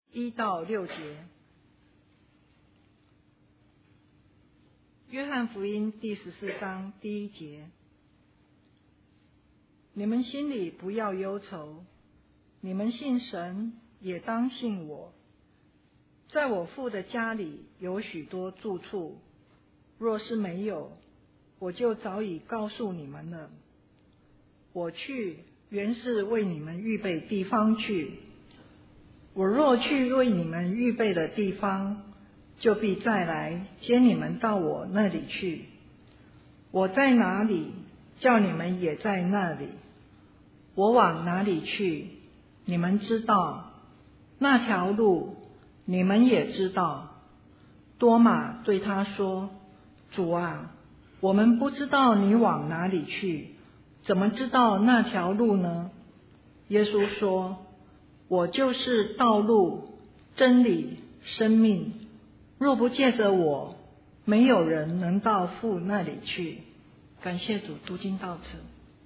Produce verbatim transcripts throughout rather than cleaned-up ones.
一到六节。约翰福音第十四章第一节：你们心里不要忧愁，你们信神也当信我。在我父的家里有许多住处，若是没有，我就早已告诉你们了。我去原是为你们预备地方去。我若去为你们预备的地方，就必再来接你们到我那里去。我在哪里，叫你们也在那里。我往哪里去，你们知道，那条路你们也知道。多马对他说：主啊，我们不知道你往哪里去，怎么知道那条路呢？耶稣说：我就是道路、真理、生命，若不借着我，没有人能到父那里去。感谢主，读经到此。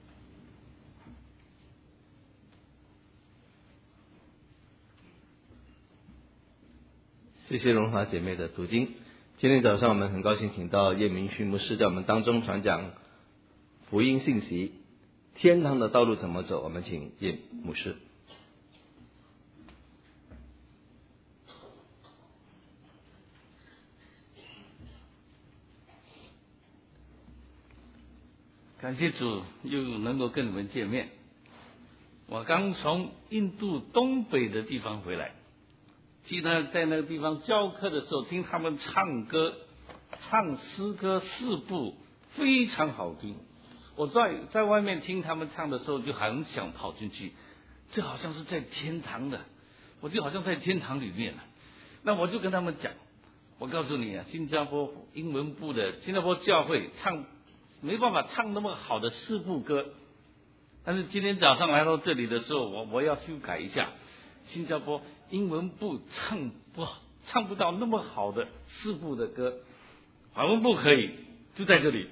谢谢荣华姐妹的读经。今天早上我们很高兴请到叶明旭牧师在我们当中传讲福音信息，天堂的道路怎么走？我们请叶牧师。 感谢主，又能够跟你们见面。我刚从印度东北的地方回来，记得在那个地方教课的时候，听他们唱歌，唱诗歌四部，非常好听。我在在外面听他们唱的时候，就很想跑进去，这好像是在天堂的，我就好像在天堂里面了。那我就跟他们讲，我告诉你啊，新加坡英文部的新加坡教会唱没办法唱那么好的四部歌，但是今天早上来到这里的时候，我我要修改一下，新加坡英文部唱不好，唱不到那么好的四部的歌，华文部可以，就在这里。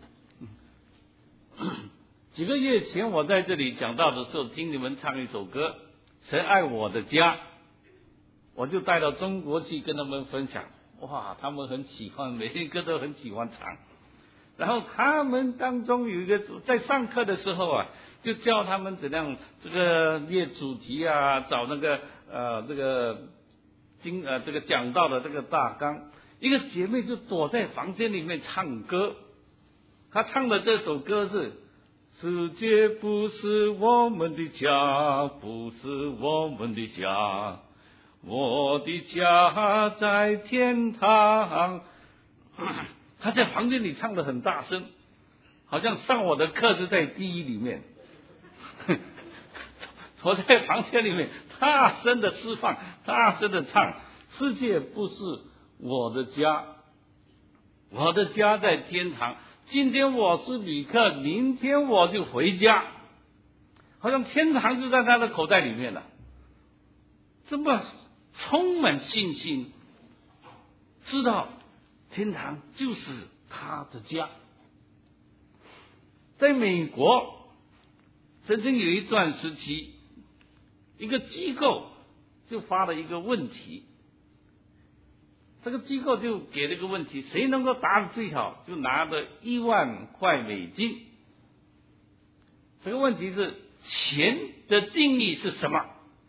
几个月前我在这里讲道的时候，听你们唱一首歌《神爱我的家》，我就带到中国去跟他们分享，哇，他们很喜欢，每一个都很喜欢唱。然后他们当中有一个在上课的时候啊，就教他们怎样这个列主题啊，找那个呃这个经呃这个讲道的这个大纲。一个姐妹就躲在房间里面唱歌，她唱的这首歌是：世界不是我们的家，不是我们的家，我的家在天堂。他在房间里唱得很大声，好像上我的课是在第一里面。我在房间里面大声的释放，大声的唱：世界不是我的家，我的家在天堂。今天我是旅客，明天我就回家。好像天堂就在他的口袋里面了，这么充满信心，知道天堂就是他的家。在美国曾经有一段时期，一个机构就发了一个问题，这个机构就给了一个问题，谁能够答得最好就拿着一万块美金。这个问题是钱的定义是什么？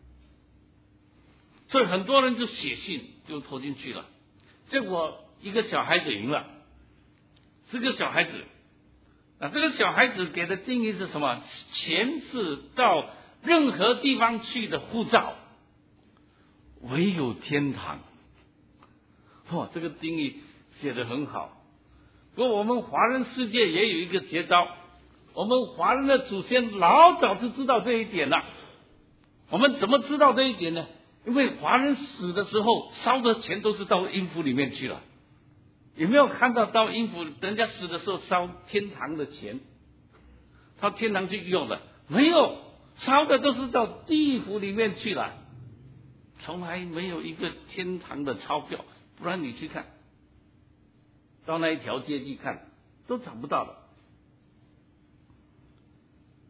所以很多人就写信就投进去了，结果一个小孩子赢了，这个小孩子，那这个小孩子给的定义是什么？钱是到任何地方去的护照，唯有天堂。哇，这个定义写得很好。不过我们华人世界也有一个绝招，我们华人的祖先老早就知道这一点了。我们怎么知道这一点呢？因为华人死的时候烧的钱都是到阴府里面去了。有没有看到到阴府人家死的时候烧天堂的钱到天堂去用的？没有，烧的都是到地府里面去了，从来没有一个天堂的钞票。不然你去看，到那一条街去看都找不到了。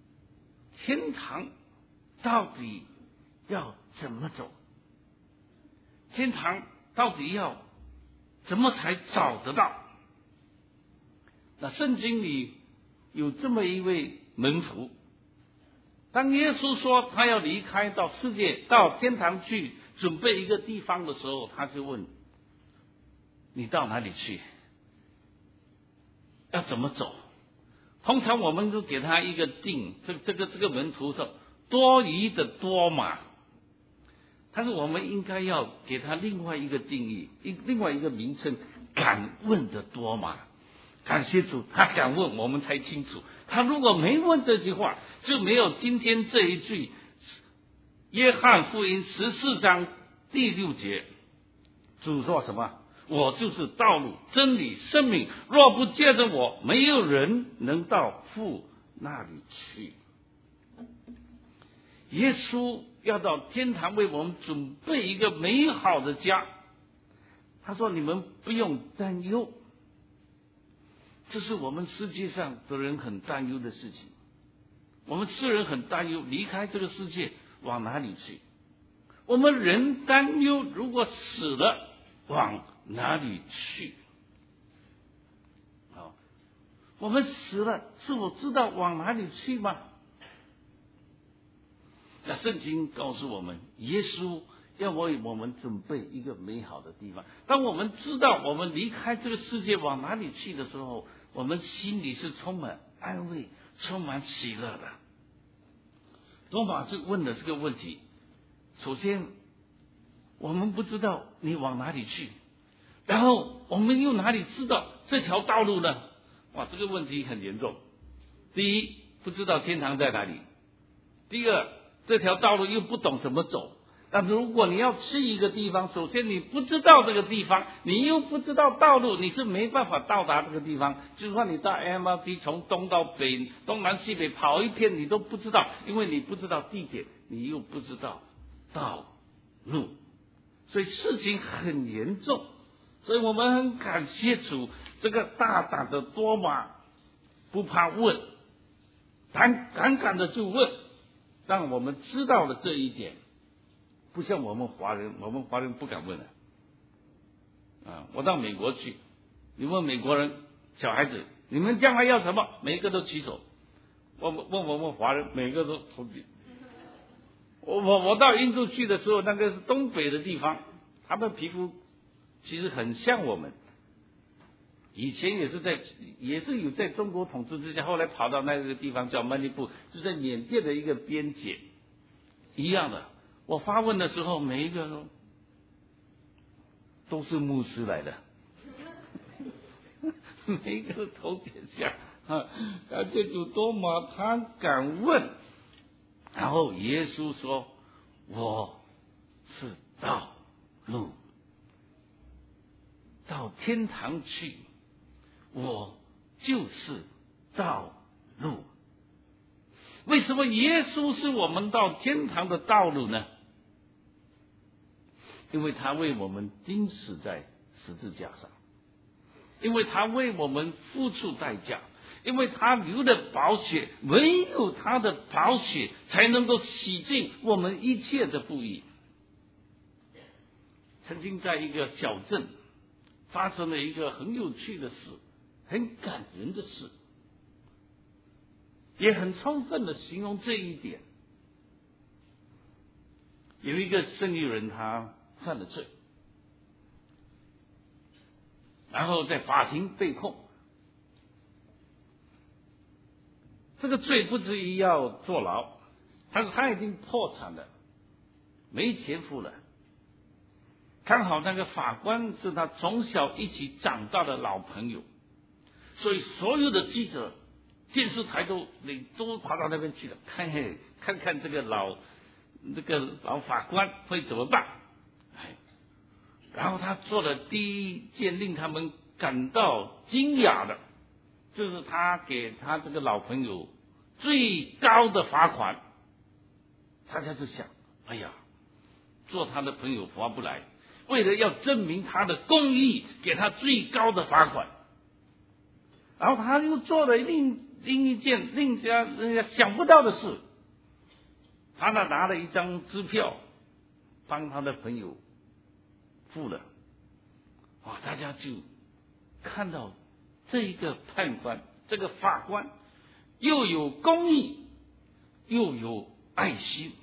天堂到底要怎么走？ 天堂到底要怎么才找得到？那圣经里有这么一位门徒，当耶稣说他要离开到世界到天堂去准备一个地方的时候，他就问你到哪里去，要怎么走？通常我们都给他一个定，这这个这个门徒说多疑的多嘛，但是我们应该要给他另外一个定义，一另外一个名称，敢问的多嘛。感谢主，他敢问，我们才清楚。他如果没问这句话，就没有今天这一句约翰福音十四章第六节，主说什么？我就是道路、真理、生命，若不借着我，没有人能到父那里去。耶稣要到天堂为我们准备一个美好的家，他说你们不用担忧，这是我们世界上的人很担忧的事情。我们世人很担忧离开这个世界往哪里去，我们人担忧如果死了往哪里去？好，我们死了是否知道往哪里去吗？那圣经告诉我们，耶稣要为我们准备一个美好的地方。当我们知道我们离开这个世界往哪里去的时候，我们心里是充满安慰、充满喜乐的。多马就问了这个问题，首先我们不知道你往哪里去，然后我们又哪里知道这条道路呢？哇，这个问题很严重。第一，不知道天堂在哪里；第二，这条道路又不懂怎么走。那如果你要去一个地方，首先你不知道这个地方，你又不知道道路，你是没办法到达这个地方。就算你到 M R T 从东到北、东南西北跑一片，你都不知道，因为你不知道地点，你又不知道道路，所以事情很严重。所以我们很感谢主，这个大胆的多马不怕问，胆敢敢的就问，让我们知道了这一点。不像我们华人，我们华人不敢问的。啊，我到美国去，你问美国人小孩子，你们将来要什么？每一个都举手。问问我们华人，每个都投笔。我我我到印度去的时候，那个是东北的地方，他们皮肤其实很像我们。以前也是在也是有在中国统治之下，后来跑到那个地方叫曼尼布，就在缅甸的一个边界，一样的。我发问的时候，每一个都都是牧师来的，每一个都头点下啊！感谢主，多马他敢问，然后耶稣说：“我是道路，到天堂去，我就是道路。”为什么耶稣是我们到天堂的道路呢？因为他为我们钉死在十字架上，因为他为我们付出代价，因为他流的宝血，唯有他的宝血才能够洗净我们一切的不义。曾经在一个小镇发生了一个很有趣的事，很感人的事，也很充分的形容这一点。有一个生意人，他犯了罪，然后在法庭被控，这个罪不至于要坐牢，但是他已经破产了，没钱付了。刚好那个法官是他从小一起长大的老朋友，所以所有的记者、电视台都你都跑到那边去了，看看看这个老这个老法官会怎么办。哎，然后他做的第一件令他们感到惊讶的，就是他给他这个老朋友最高的罚款。大家就想，哎呀，做他的朋友划不来，为了要证明他的公义，给他最高的罚款。然后他又做了另另一件令人家人家想不到的事，他呢拿了一张支票，帮他的朋友付了，哇，大家就看到这一个判官，这个法官又有公义，又有爱心，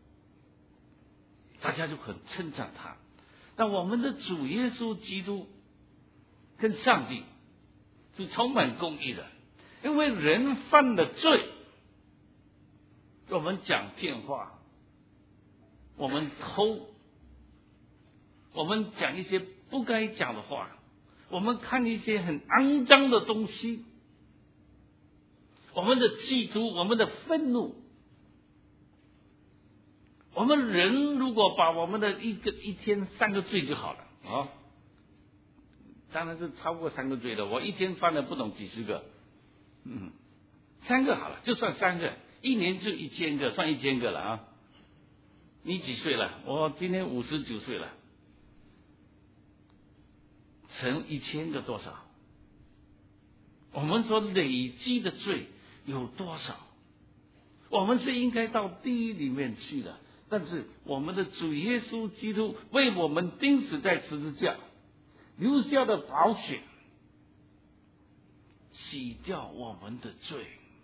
大家就很称赞他。那我们的主耶稣基督跟上帝是充满公义的，因为人犯了罪，我们讲骗话，我们偷，我们讲一些不该讲的话，我们看一些很肮脏的东西，我们的嫉妒，我们的愤怒，我们人如果把我们的一个一天三个罪就好了啊、哦，当然是超过三个罪的，我一天犯了不懂几十个，嗯，三个好了，就算三个，一年就一千个，算一千个了啊。你几岁了？我今年五十九岁了，乘一千个多少？我们说累积的罪有多少？我们是应该到地狱里面去的，但是我们的主耶稣基督为我们钉死在十字架，流下的宝血洗掉我们的罪。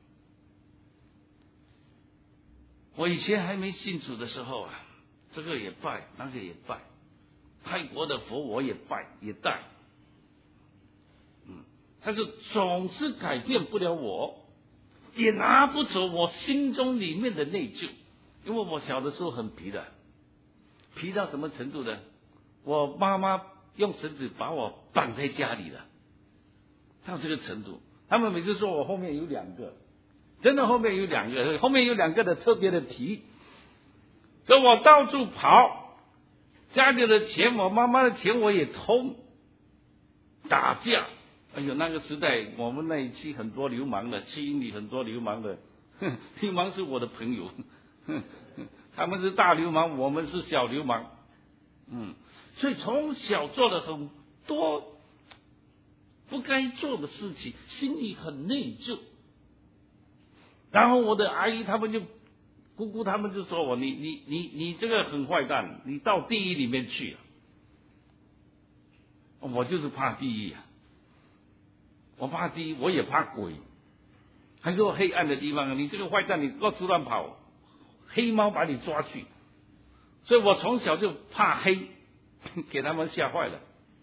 我以前还没信主的时候啊，这个也拜，那个也拜，泰国的佛我也拜也拜，嗯，但是总是改变不了我，也拿不走我心中里面的内疚。因为我小的时候很皮的，皮到什么程度呢？我妈妈用绳子把我绑在家里了，到这个程度。他们每次说我后面有两个，真的后面有两个，后面有两个的特别的皮，所以我到处跑，家里的钱，我妈妈的钱我也偷，打架。哎呦，那个时代我们那一期很多流氓的，七英里很多流氓的，哼，流氓是我的朋友，哼，他们是大流氓，我们是小流氓，嗯，所以从小做了很多不该做的事情，心里很内疚。然后我的阿姨他们就姑姑他们就说我，你你你你这个很坏蛋，你到地狱里面去了。我就是怕地狱啊，我怕地狱，我也怕鬼，还说黑暗的地方，你这个坏蛋，你到处乱跑，黑猫把你抓去。所以我从小就怕黑，给他们吓坏了。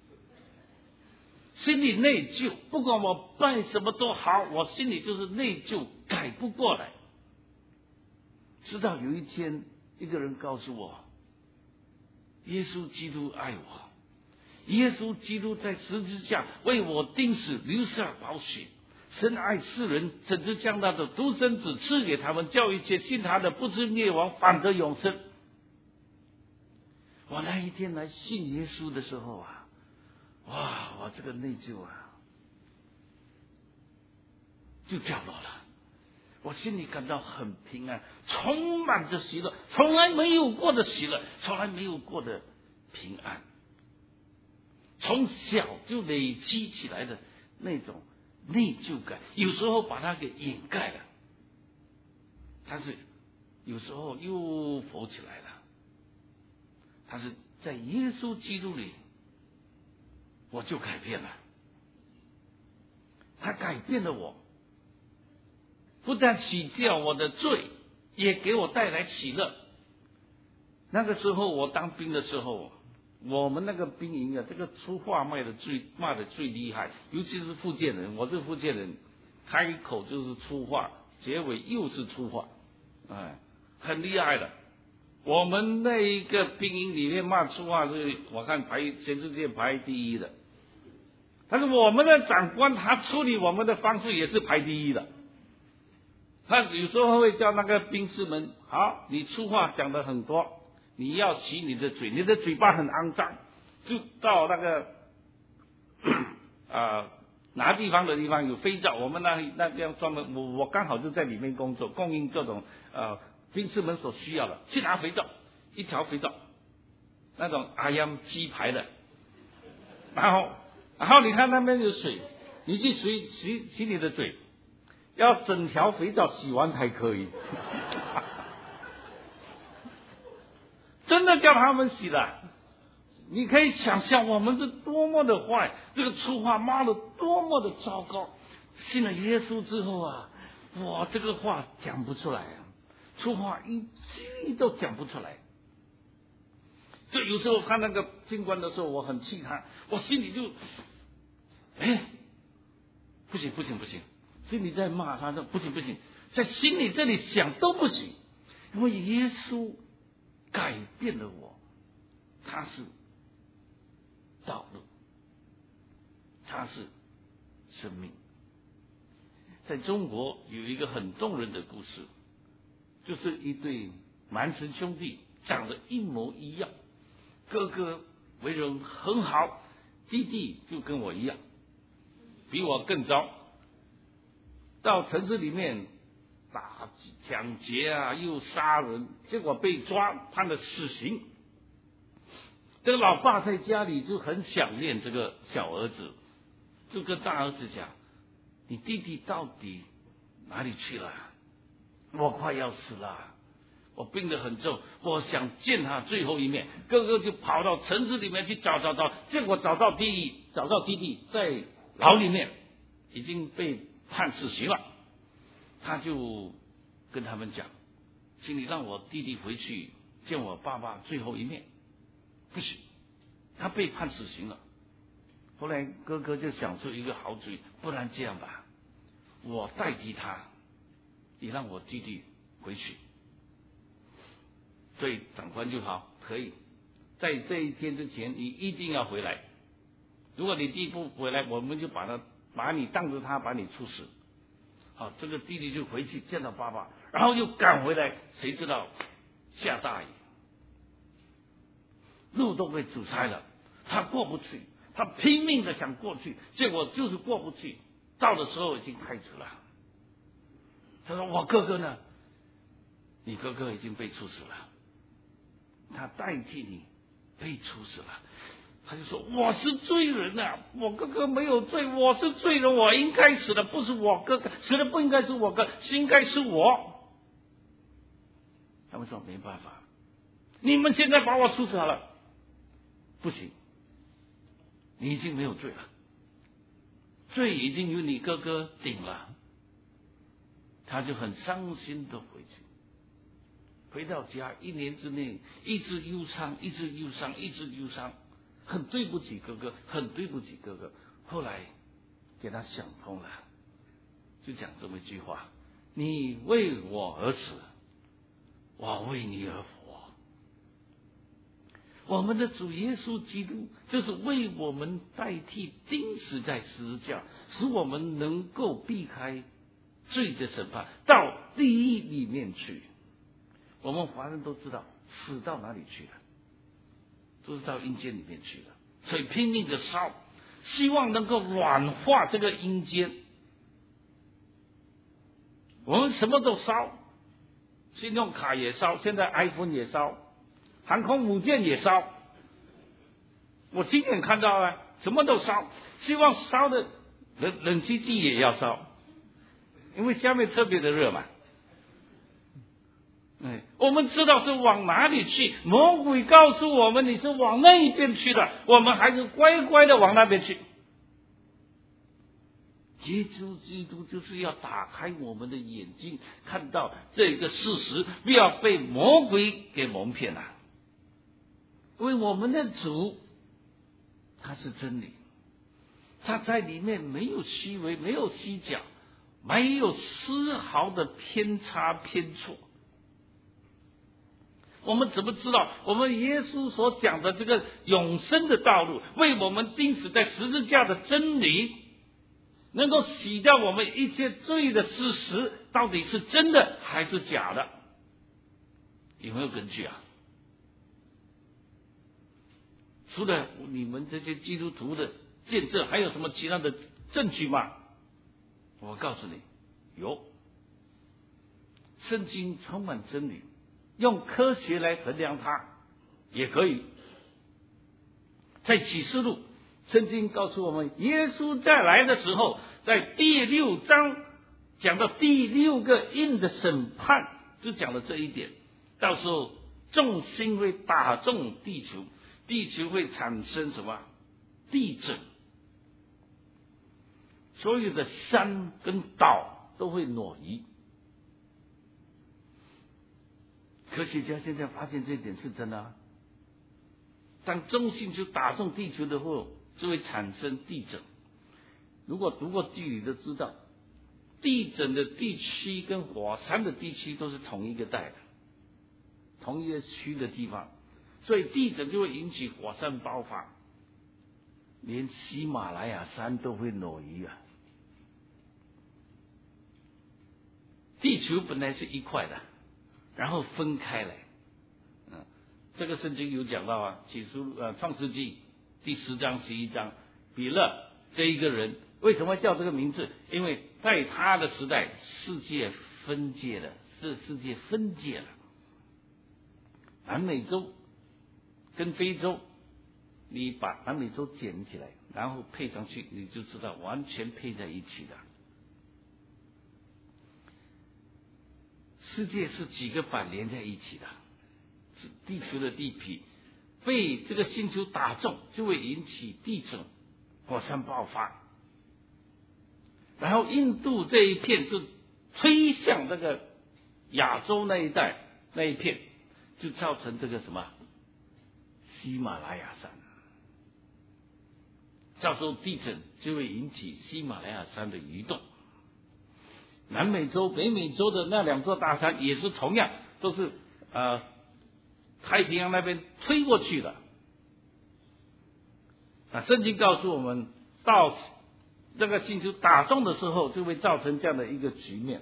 心里内疚，不管我办什么都好，我心里就是内疚，改不过来。直到有一天，一个人告诉我，耶稣基督爱我，耶稣基督在十字架为我钉死，流下宝血。神爱世人，甚至将他的独生子赐给他们，叫一切信他的不至灭亡，反得永生。我那一天来信耶稣的时候啊，哇，我这个内疚啊，就掉落了。我心里感到很平安，充满着喜乐，从来没有过的喜乐，从来没有过的平安。从小就累积起来的那种内疚感，有时候把它给掩盖了，但是有时候又浮起来了。但是在耶稣基督里，我就改变了，他改变了我，不但洗掉我的罪，也给我带来喜乐。那个时候我当兵的时候，我们那个兵营啊，这个粗话卖的最骂的最厉害，尤其是福建人，我是福建人，开口就是粗话，结尾又是粗话，哎，很厉害的。我们那一个兵营里面骂粗话是我看排全世界排第一的，但是我们的长官他处理我们的方式也是排第一的。他有时候会叫那个兵士们，好，你粗话讲的很多，你要洗你的嘴，你的嘴巴很肮脏，就到那个啊、呃、拿地方的地方有肥皂，我们那那边专门，我我刚好就在里面工作，供应各种呃兵士们所需要的，去拿肥皂，一条肥皂，那种阿阳鸡排的，然后然后你看那边有水，你去洗洗洗你的嘴，要整条肥皂洗完才可以。真的叫他们洗了， 你可以想象我们是多么的坏，这个粗话骂的多么的糟糕。信了耶稣之后啊，我这个话讲不出来啊，粗话一句都讲不出来。就有时候看那个军官的时候，我很气他，我心里就，哎，不行不行不行，心里在骂他，说不行不行，在心里这里想都不行，因为耶稣改变了我，他是道路，他是生命。在中国有一个很动人的故事，就是一对孪生兄弟长得一模一样，哥哥为人很好，弟弟就跟我一样，比我更糟，到城市里面打抢劫啊，又杀人，结果被抓，判了死刑。这个老爸在家里就很想念这个小儿子，就跟大儿子讲，你弟弟到底哪里去了？我快要死了，我病得很重，我想见他最后一面。哥哥就跑到城市里面去找找找，结果找到弟弟，找到弟弟在牢里面已经被判死刑了。他就跟他们讲，请你让我弟弟回去见我爸爸最后一面。不行，他被判死刑了。后来哥哥就想出一个好主意，不然这样吧，我代替他，你让我弟弟回去。所以长官就好，可以在这一天之前你一定要回来，如果你弟不回来，我们就把他把你当着他把你处死。好，这个弟弟就回去见到爸爸，然后又赶回来，谁知道下大雨，路都被阻塞了，他过不去，他拼命的想过去，结果就是过不去，到的时候已经太迟了。他说我哥哥呢？你哥哥已经被处死了，他代替你被处死了。他就说我是罪人啊，我哥哥没有罪，我是罪人，我应该死的，不是我哥哥死的，不应该是我哥，应该是我。他们说没办法，你们现在把我处死好了，不行，你已经没有罪了，罪已经由你哥哥顶了。他就很伤心的回去，回到家一年之内一直忧伤，一直忧伤，一直忧伤，很对不起哥哥，很对不起哥哥。后来给他想通了，就讲这么一句话，你为我而死，我为你而活。我们的主耶稣基督就是为我们代替钉死在十字架，使我们能够避开罪的审判，到地狱里面去。我们华人都知道死到哪里去了，都是到阴间里面去了，所以拼命的烧，希望能够软化这个阴间。我们什么都烧，信用卡也烧，现在 iPhone 也烧，航空母舰也烧。我今天看到了，什么都烧，希望烧的冷冷气机也要烧，因为下面特别的热嘛。哎，我们知道是往哪里去，魔鬼告诉我们你是往那一边去的，我们还是乖乖的往那边去。耶稣基督就是要打开我们的眼睛，看到这个事实，不要被魔鬼给蒙骗了。因为我们的主他是真理，他在里面没有虚伪，没有虚假，没有丝毫的偏差偏错。我们怎么知道我们耶稣所讲的这个永生的道路，为我们钉死在十字架的真理，能够洗掉我们一切罪的事实，到底是真的还是假的？有没有根据啊？除了你们这些基督徒的见证，还有什么其他的证据吗？我告诉你，有。圣经充满真理，用科学来衡量它也可以。在启示录，圣经告诉我们，耶稣再来的时候，在第六章讲到第六个印的审判，就讲了这一点。到时候众星会打中地球， 地球会产生什么地震，所有的山跟岛都会挪移。科学家现在发现这一点是真的啊。当中性球打中地球的时候，就会产生地震。如果读过地理都知道，地震的地区跟火山的地区都是同一个带的，同一个区的地方，所以地震就会引起火山爆发，连喜马拉雅山都会挪移啊。地球本来是一块的，然后分开来。嗯，这个圣经有讲到啊，起初呃创世纪第十章十一章，比勒这一个人为什么叫这个名字？因为在他的时代，世界分界了，是世界分界了。南美洲跟非洲，你把南美洲捡起来，然后配上去，你就知道完全配在一起的。世界是几个板连在一起的，是地球的地皮被这个星球打中，就会引起地震、火山爆发。然后印度这一片是推向这个亚洲那一带那一片，就造成这个什么喜马拉雅山。到时候地震就会引起喜马拉雅山的移动。南美洲、北美洲的那两座大山也是同样，都是呃太平洋那边推过去的。啊，圣经告诉我们，到这个星球打中的时候，就会造成这样的一个局面。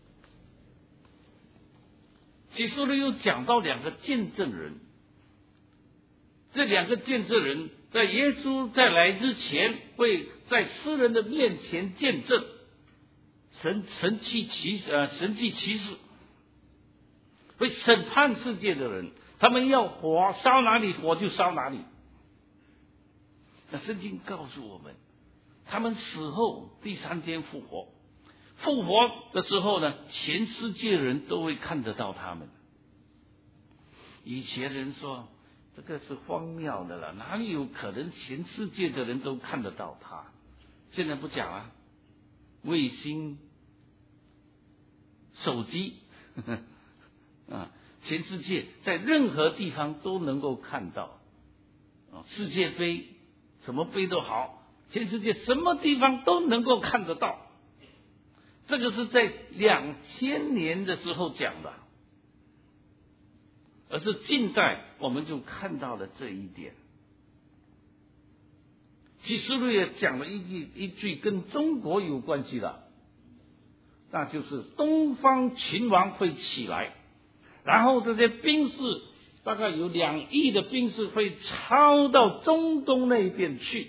启示录又讲到两个见证人，这两个见证人在耶稣再来之前，会在世人的面前见证神神迹奇呃神迹奇事，会审判世界的人，他们要火烧哪里，火就烧哪里。那圣经告诉我们，他们死后第三天复活，复活的时候呢，全世界人都会看得到他们。以前人说这个是荒谬的了，哪里有可能全世界的人都看得到他？现在不讲啊，卫星、手机呵呵啊，全世界在任何地方都能够看到啊，世界杯什么杯都好，全世界什么地方都能够看得到。这个是在两千年的时候讲的，而是近代我们就看到了这一点。启示录也讲了一句一句跟中国有关系的，那就是东方群王会起来，然后这些兵士大概有两亿的兵士会抄到中东那边去。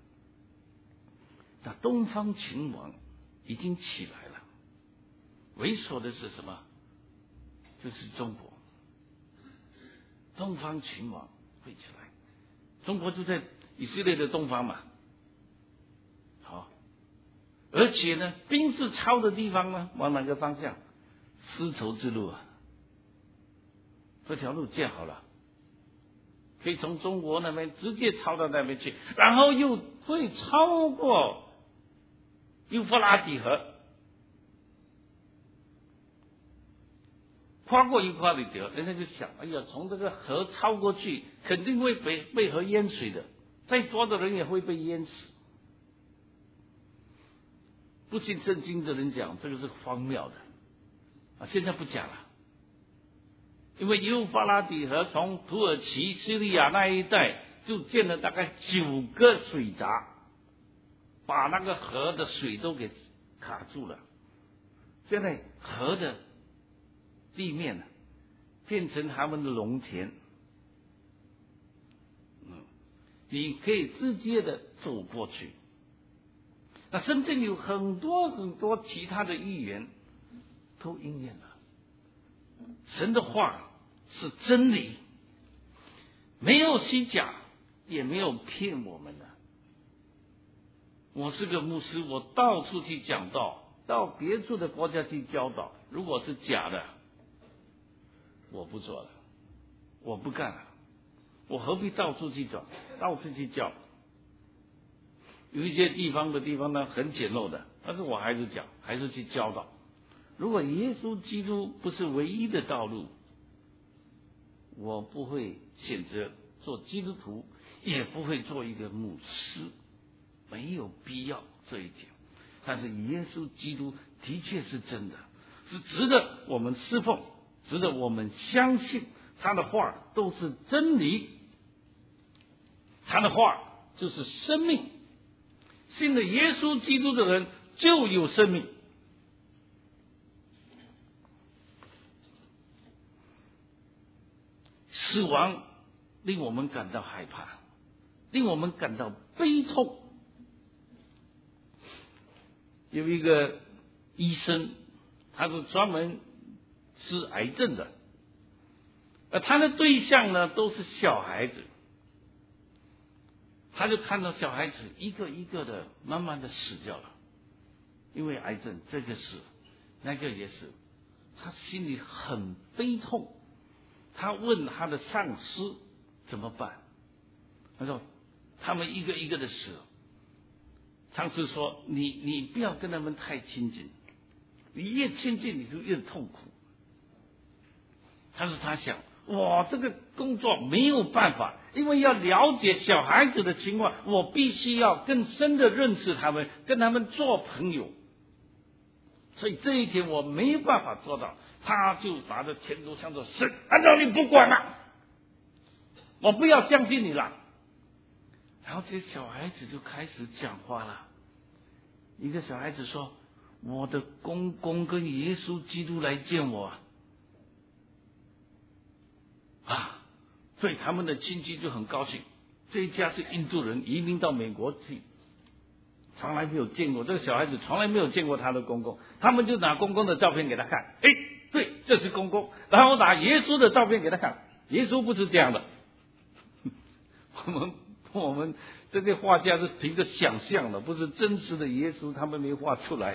那东方群王已经起来了，为首的是什么？就是中国。东方群王会起来，中国就在以色列的东方嘛。好，而且呢，兵士抄的地方呢，往哪个方向？丝绸之路啊，这条路建好了，可以从中国那边直接抄到那边去，然后又会超过幼发拉底河，跨过幼发拉底河，人家就想，哎呀，从这个河超过去，肯定会被被河淹水的，再多的人也会被淹死。不信圣经的人讲，这个是荒谬的啊！现在不讲了，因为幼发拉底河从土耳其、叙利亚那一带就建了大概九个水闸，把那个河的水都给卡住了。现在河的地面呢，变成他们的农田，嗯，你可以直接的走过去。那深圳有很多很多其他的预言都应验了。神的话是真理，没有虚假，也没有骗我们的。我是个牧师，我到处去讲道，到别处的国家去教导。如果是假的，我不做了，我不干了。 我何必到处去找，到处去教？有一些地方的地方呢很简陋的，但是我还是讲，还是去教导。如果耶稣基督不是唯一的道路，我不会选择做基督徒，也不会做一个牧师，没有必要这一点。但是耶稣基督的确是真的，是值得我们侍奉，值得我们相信，他的话都是真理，他的话就是生命。信了耶稣基督的人就有生命。死亡令我们感到害怕，令我们感到悲痛。有一个医生，他是专门治癌症的，而他的对象呢都是小孩子，他就看到小孩子一个一个的慢慢的死掉了，因为癌症，这个死，那个也死，他心里很悲痛。他问他的上司怎么办？他说他们一个一个的死。上司说你你不要跟他们太亲近，你越亲近你就越痛苦。但是他想，哇，这个工作没有办法，因为要了解小孩子的情况，我必须要更深的认识他们，跟他们做朋友。所以这一天我没有办法做到，他就拿着天都向着神，按照你不管了，我不要相信你了。然后这些小孩子就开始讲话了。一个小孩子说：“我的公公跟耶稣基督来见我啊！”所以他们的亲戚就很高兴。这一家是印度人，移民到美国去，从来没有见过这个小孩子，从来没有见过他的公公。他们就拿公公的照片给他看，哎，对，这是公公。然后拿耶稣的照片给他看，耶稣不是这样的。我们我们这些画家是凭着想象的，不是真实的耶稣，他们没画出来。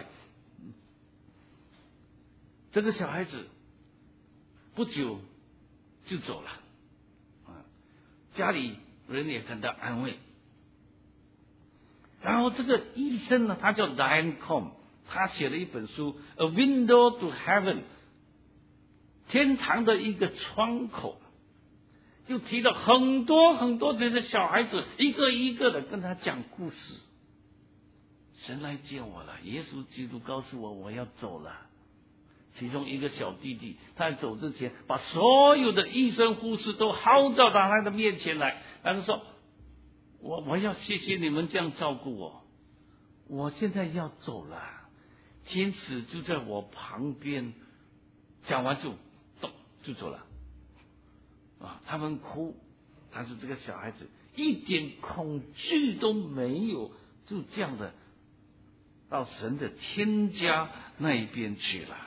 这个小孩子不久就走了，啊，家里人也感到安慰。然后这个医生呢，他叫 Diane Combe， 他写了一本书《A Window to Heaven》，天堂的一个窗口。就提到很多很多这些小孩子，一个一个的跟他讲故事。神来见我了，耶稣基督告诉我我要走了。其中一个小弟弟，他走之前把所有的医生护士都号召到他的面前来，他就说：“我我要谢谢你们这样照顾我，我现在要走了。”天使就在我旁边，讲完就动就走了。啊，他们哭，但是这个小孩子一点恐惧都没有，就这样的到神的天家那一边去了。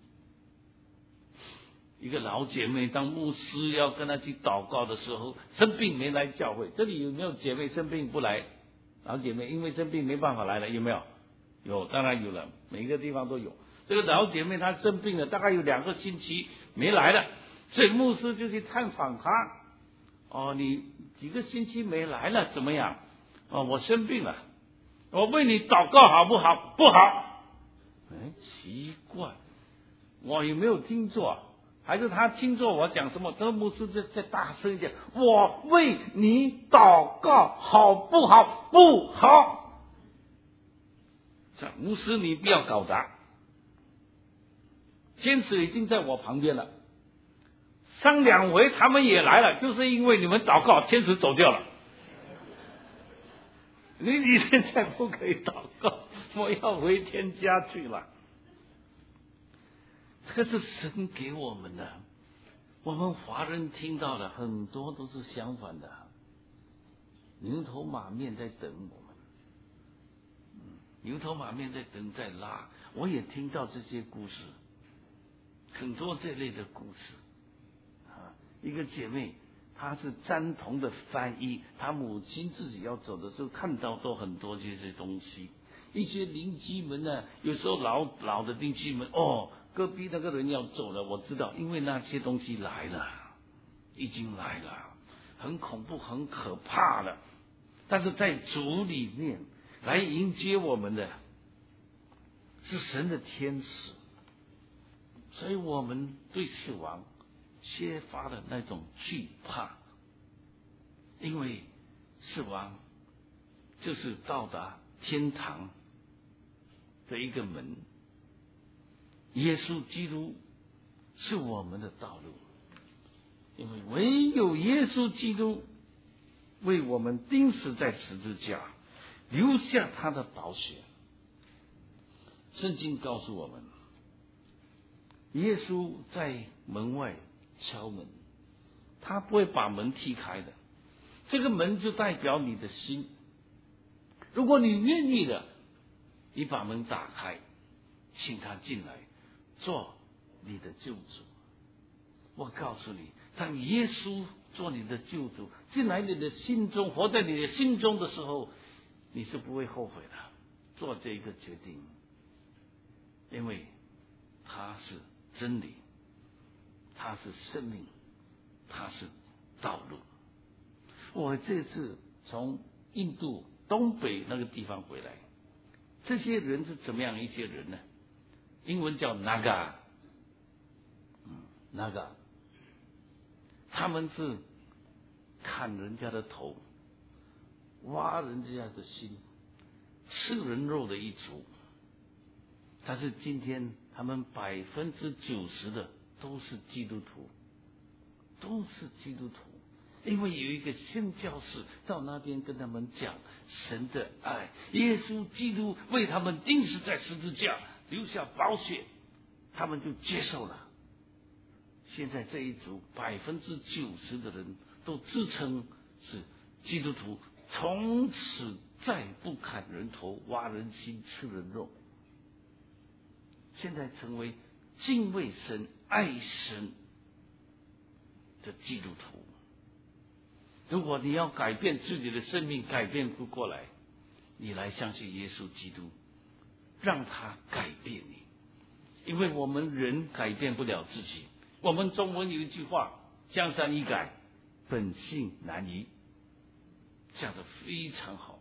一个老姐妹当牧师要跟她去祷告的时候，生病没来教会。这里有没有姐妹生病不来？老姐妹因为生病没办法来了，有没有？有，当然有了，每个地方都有。这个老姐妹她生病了，大概有两个星期没来了。所以牧师就去探访他。哦，你几个星期没来了，怎么样？哦，我生病了，我为你祷告好不好？不好。哎，奇怪，我有没有听错？还是他听错我讲什么？这个牧师再再大声一点，我为你祷告好不好？不好。这牧师你不要搞砸，天使已经在我旁边了。上两回他们也来了，就是因为你们祷告，天使走掉了。你你现在不可以祷告，我要回天家去了。这是神给我们的，我们华人听到的很多都是相反的，牛头马面在等我们，牛头马面在等在拉。我也听到这些故事，很多这类的故事。一个姐妹，她是詹同的翻译，她母亲自己要走的时候，看到都很多这些东西。一些邻居们呢，有时候老老的邻居们，哦，隔壁那个人要走了，我知道，因为那些东西来了，已经来了。 很恐怖、很可怕的。但是在主里面来迎接我们的是神的天使，所以我们对死亡缺乏了那种惧怕，因为死亡就是到达天堂的一个门。耶稣基督是我们的道路，因为唯有耶稣基督为我们钉死在十字架，留下他的宝血。圣经告诉我们，耶稣在门外敲门，他不会把门踢开的。这个门就代表你的心，如果你愿意的，你把门打开，请他进来做你的救主。我告诉你，当耶稣做你的救主进来你的心中，活在你的心中的时候，你是不会后悔的，做这一个决定，因为他是真理，他是生命，他是道路。我这次从印度东北那个地方回来，这些人是怎么样一些人呢？英文叫 Naga， 嗯 Naga， 他们是砍人家的头，挖人家的心，吃人肉的一族。但是今天他们百分之九十的都是基督徒，都是基督徒。因为有一个宣教士到那边跟他们讲神的爱，耶稣基督为他们钉死在十字架，留下宝血，他们就接受了。现在这一族百分之九十的人都自称是基督徒，从此再不砍人头、挖人心、吃人肉，现在成为敬畏神、爱神的基督徒。如果你要改变自己的生命，改变不过来，你来相信耶稣基督，让他改变你。因为我们人改变不了自己。我们中文有一句话，江山易改，本性难移，讲得非常好。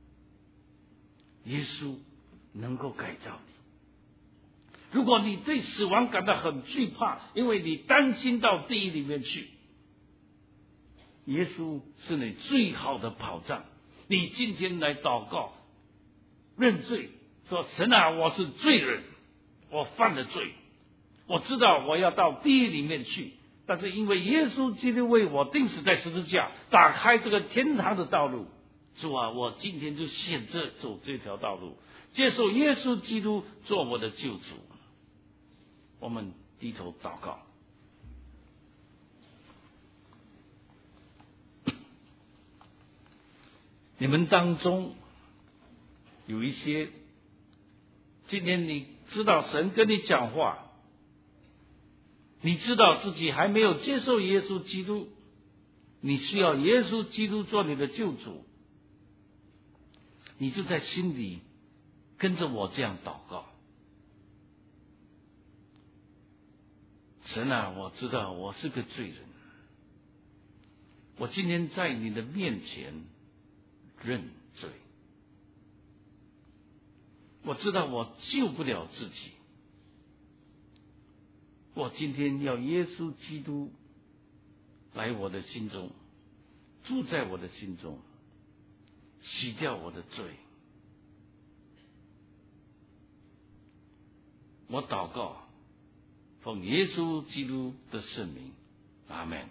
耶稣能够改造你。如果你对死亡感到很惧怕，因为你担心到地狱里面去，耶稣是你最好的保障。你今天来祷告认罪，说神啊，我是罪人，我犯了罪，我知道我要到地狱里面去，但是因为耶稣基督为我钉死在十字架，打开这个天堂的道路。主啊，我今天就选择走这条道路，接受耶稣基督做我的救主。我们低头祷告。你们当中有一些，今天你知道神跟你讲话，你知道自己还没有接受耶稣基督，你需要耶稣基督做你的救主，你就在心里跟着我这样祷告。神啊，我知道我是个罪人，我今天在你的面前认罪，我知道我救不了自己，我今天要耶稣基督来我的心中，住在我的心中，洗掉我的罪。我祷告，奉耶稣基督的圣名，阿们。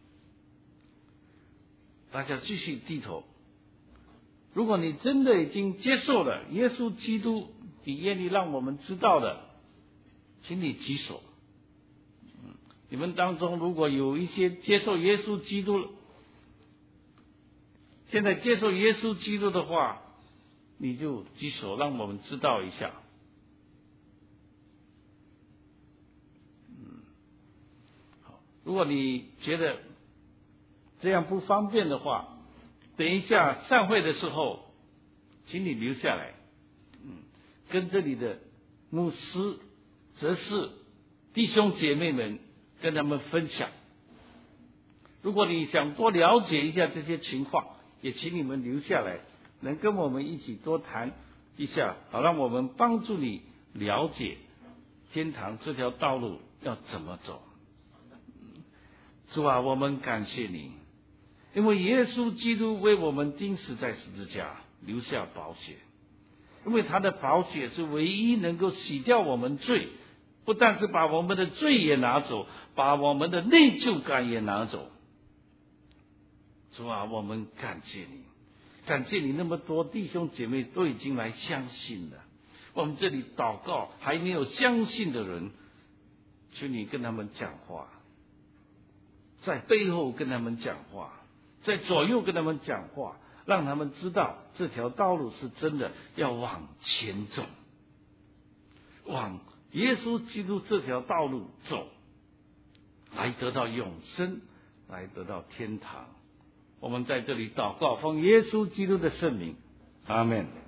大家继续低头。如果你真的已经接受了耶稣基督，你愿意让我们知道的，请你举手。你们当中如果有一些接受耶稣基督了，现在接受耶稣基督的话，你就举手，让我们知道一下。嗯，好，如果你觉得这样不方便的话，等一下散会的时候，请你留下来，嗯，跟这里的牧师、执事、弟兄姐妹们跟他们分享。如如果你想多了解一下这些情况，也请你们留下来，能跟我们一起多谈一下，好让我们帮助你了解天堂这条道路要怎么走。主啊，我们感谢你，因为耶稣基督为我们钉死在十字架，留下宝血，因为他的宝血是唯一能够洗掉我们罪，不但是把我们的罪也拿走，把我们的内疚感也拿走。主啊，我们感谢你，感谢你那么多弟兄姐妹都已经来相信了。我们这里祷告还没有相信的人，求你跟他们讲话，在背后跟他们讲话，在左右跟他们讲话，让他们知道这条道路是真的要往前走，往耶稣基督这条道路走，来得到永生，来得到天堂。我们在这里祷告，奉耶稣基督的圣名，阿们。